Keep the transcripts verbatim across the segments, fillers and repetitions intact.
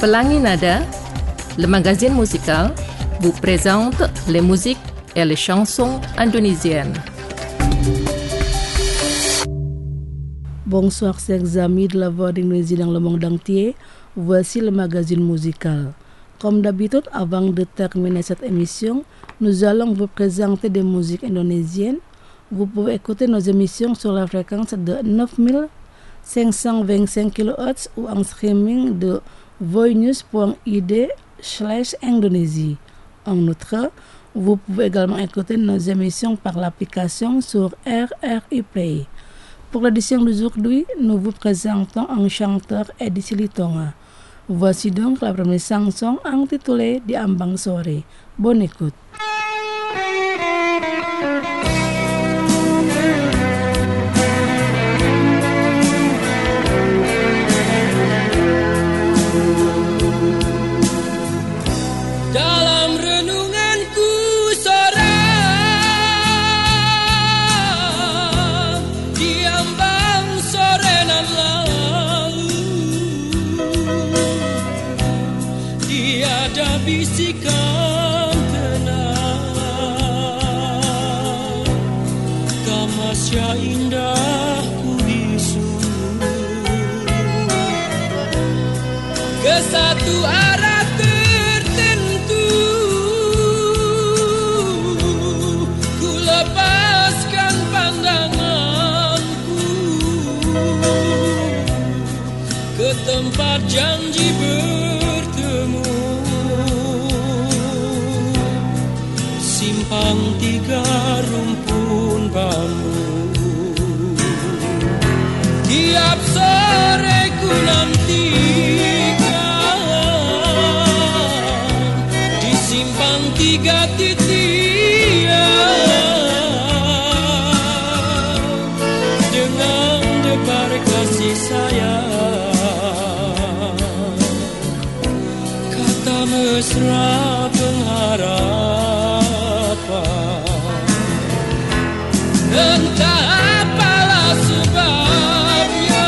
Pelangi Nada, le magazine musical, vous présente les musiques et les chansons indonésiennes. Bonsoir chers amis de la voix d'Indonésie dans le monde entier, voici le magazine musical. Comme d'habitude, avant de terminer cette émission, nous allons vous présenter des musiques indonésiennes. Vous pouvez écouter nos émissions sur la fréquence de neuf mille cinq cent vingt-cinq kilohertz ou en streaming de voinews point i d slash Indonésie. En outre, vous pouvez également écouter nos émissions par l'application sur R R I Play. Pour l'édition d'aujourd'hui, nous vous présentons un chanteur Edi Silitonga. Voici donc la première chanson intitulée Di Ambang Sore. Bonne écoute. Bisikan tenang, kamasya indah ku bisu ke satu arah tertentu, ku lepaskan pandanganku ke tempat janji bertemu. Simpang tiga rumpun bambu, tiap sore ku nantikan di simpang tiga titian dengan debar kasih sayang, kata mesra pengharap. Entah apalah sebabnya,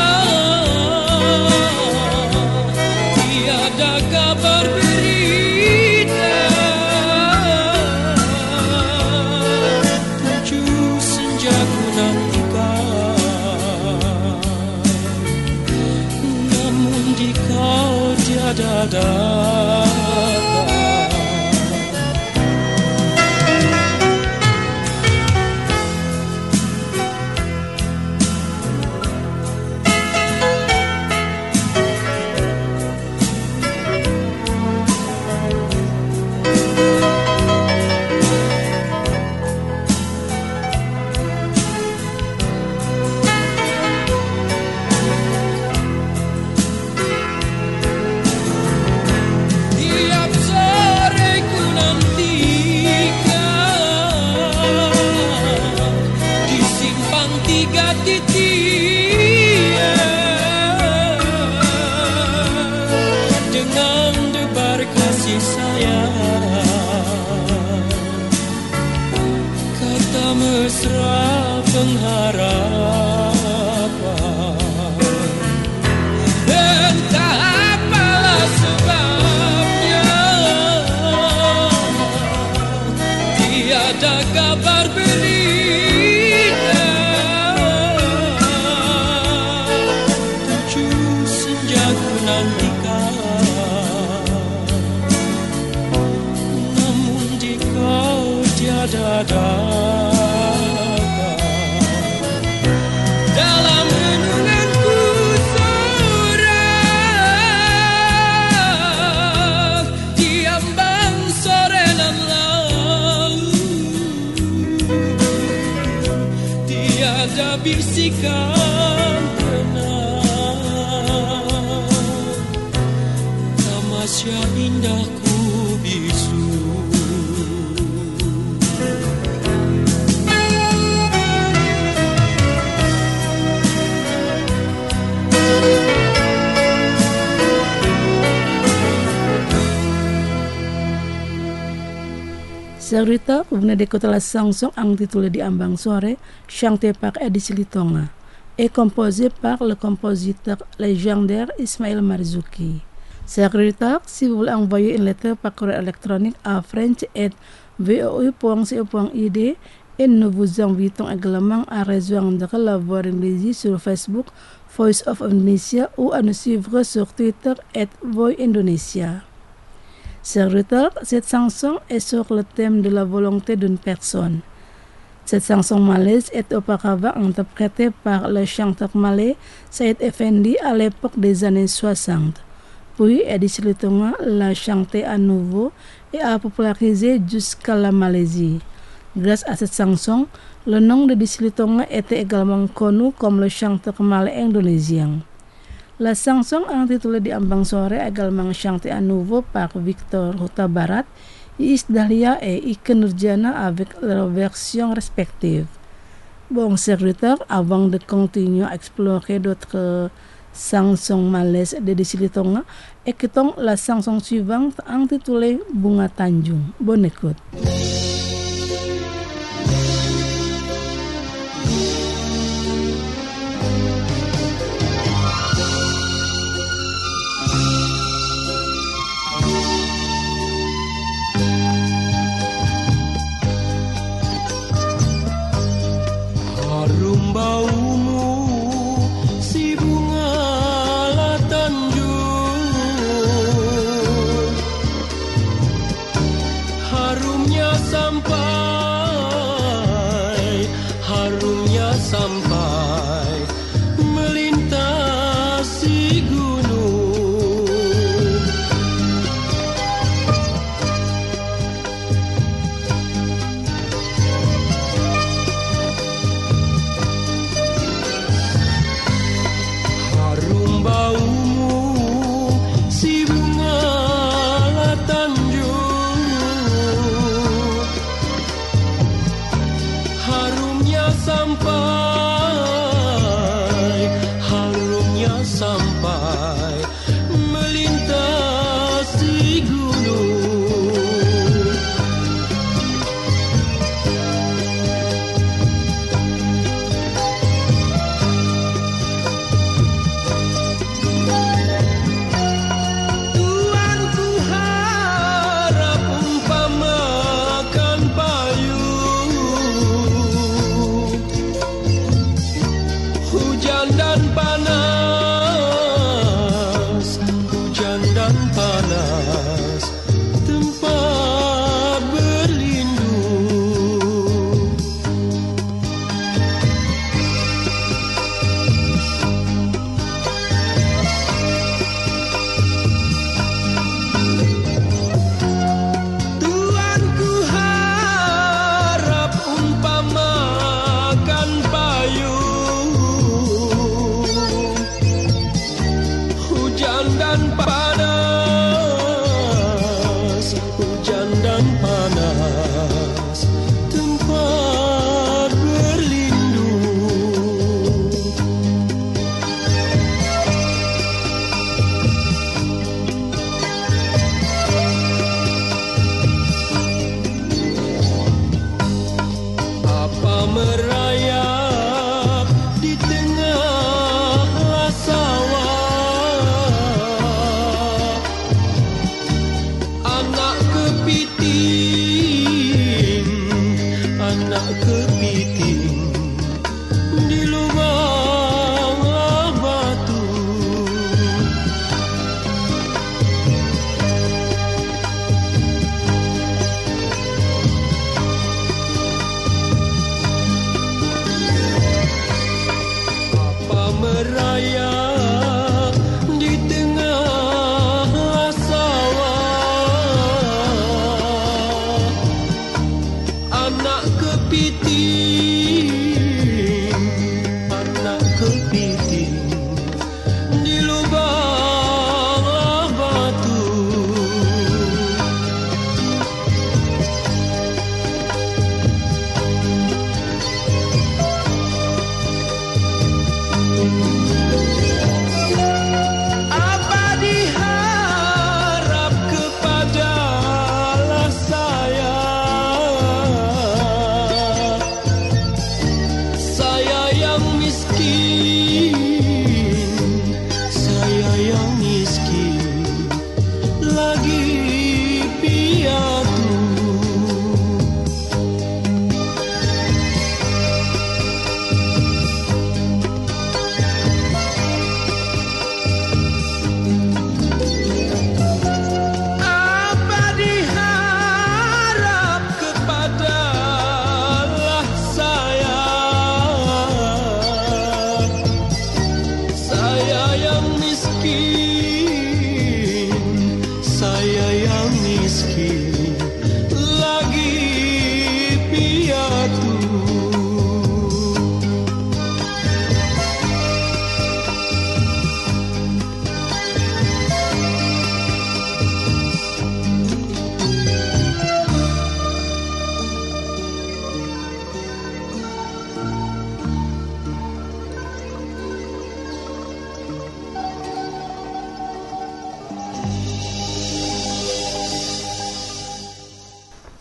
tiada kabar berita. Tujuh senja ku nantikan, namun di kau tiada datang. Mesra pengharapan, entah apalah sebabnya, tiada kabar berita. Tujuh senja ku nantikan, namun di kau tiada datang. Dalam renunganku sorak, di ambang sore nan lalu, tiada bisikan tenang, tamasya indahku bisu. Cerita, vous venez d'écouter la chanson intitulée Di Ambang Sore, chantée par Edi Silitonga et composée par le compositeur légendaire Ismail Marzuki. Secrétaire, si vous voulez envoyer une lettre par courrier électronique à french arobase v o u point co point i d et nous vous invitons également à rejoindre la Voix d'Indonésie sur Facebook, Voice of Indonesia ou à nous suivre sur Twitter at Voix Indonesia. Secrétaire, cette chanson est sur le thème de la volonté d'une personne. Cette chanson malaise est auparavant interprétée par le chanteur malais Said Effendi à l'époque des années soixante. Puis Edi Silitonga l'a chantée à nouveau et a popularisé jusqu'à la Malaisie. Grâce à cette chanson, le nom de Edi Silitonga était également connu comme le chanteur malais indonésien. La chanson intitulée Di Ambang Sore est également chantée à nouveau par Victor Huta Barat, Iis Dahlia et Ikke Nurjana avec leurs versions respectives. Bon, serviteur, avant de continuer à explorer d'autres chansons malaises de Edi Silitonga, écoutons la chanson suivante intitulée Bunga Tanjung. Bonne écoute. Harum baumu si bunga la Tanjung, harumnya sampai, harumnya sampai melintasi gunung. Harum baumu si bunga la Tanjung, harumnya sampai, harumnya sampai melintasi gunung. Tuanku harap umpamakan payung, hujan dan panas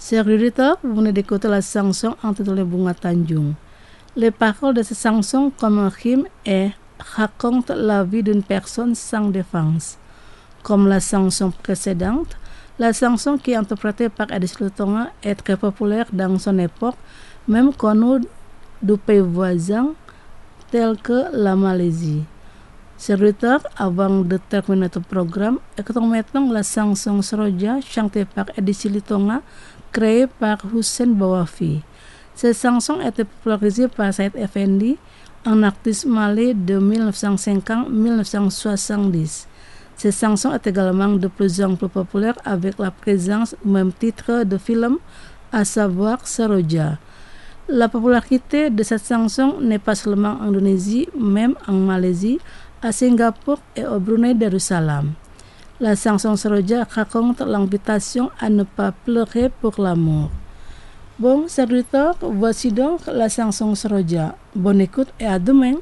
Chers auditeurs, vous venez d'écouter la chanson intitulée Bunga Tanjung. Les paroles de cette chanson, comme un hymne, est raconte la vie d'une personne sans défense. Comme la chanson précédente, la chanson qui est interprétée par Edith Lutonga est très populaire dans son époque, même connue du pays voisin tel que la Malaisie. Chers auditeurs, avant de terminer notre programme, écoutons maintenant la chanson Seroja chantée par Edith Lutonga, créée par Hussein Bawafi. Cette chanson a été popularisée par Said Effendi, un artiste malais de mille neuf cent cinquante à mille neuf cent soixante-dix. Cette chanson est également de plus en plus populaire avec la présence du même titre de film, à savoir Seroja. La popularité de cette chanson n'est pas seulement en Indonésie, même en Malaisie, à Singapour et au Brunei Darussalam. La chanson Seroja raconte l'invitation à ne pas pleurer pour l'amour. Bon, chers auditeurs, voici donc la chanson Seroja. Bonne écoute et à demain.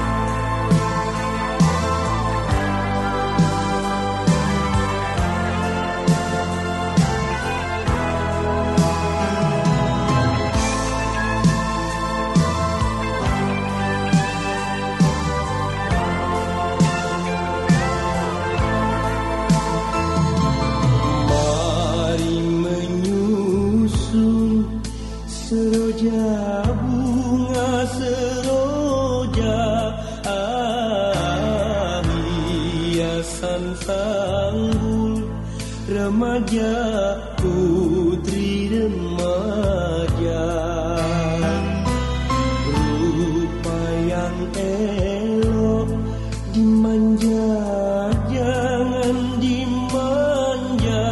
Seroja, bunga seroja, ah, hiasan sanggul remaja, putri remaja, rupa yang elok dimanja, jangan dimanja,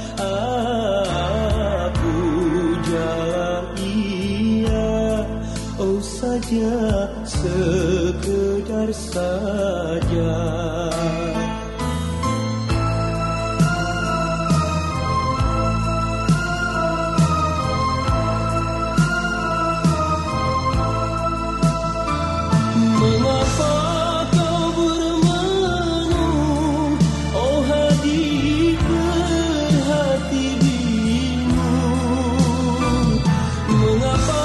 aku jalan oh saja, sekedar saja. Mengapa kau bermenung, oh hati berhati bingung. Mengapa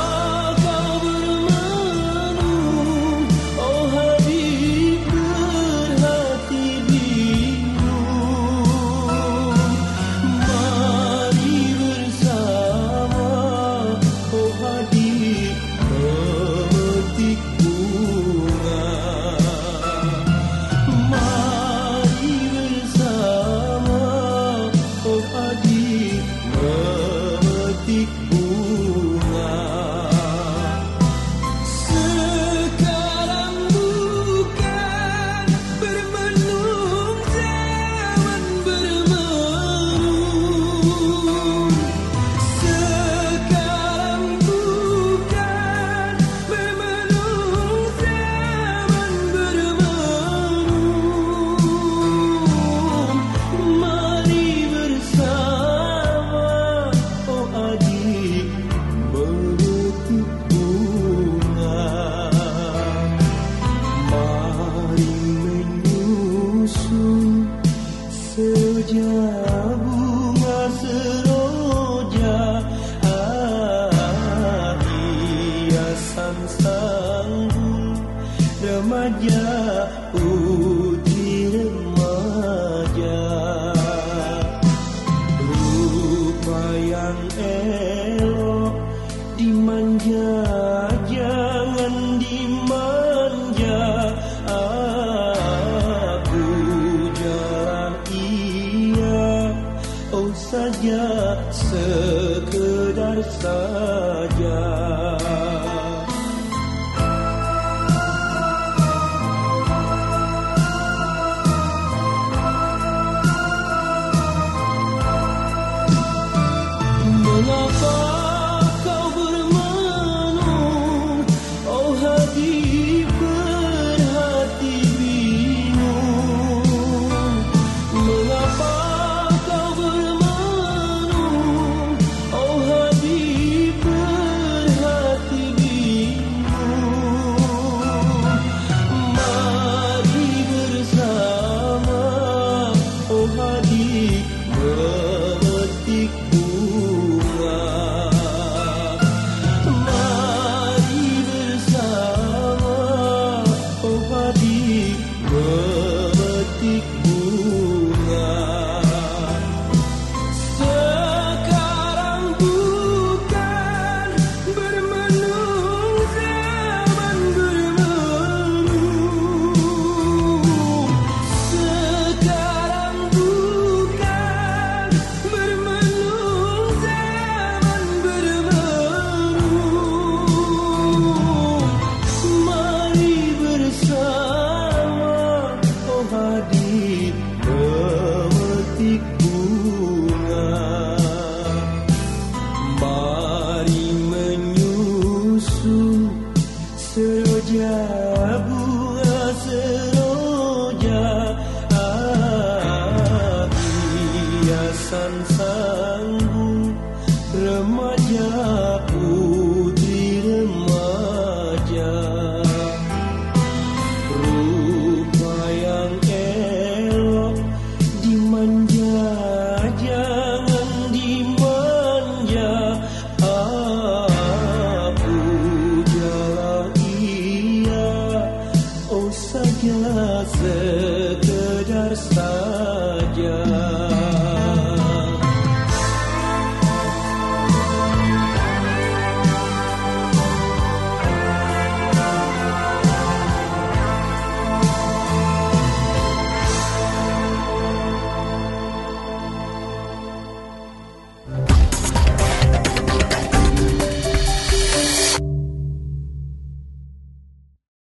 sekedar saja. Mengapa kau bermenung, oh hati berhati bingung. Mengapa kau bermenung, oh hati berhati saja, sekedar saja.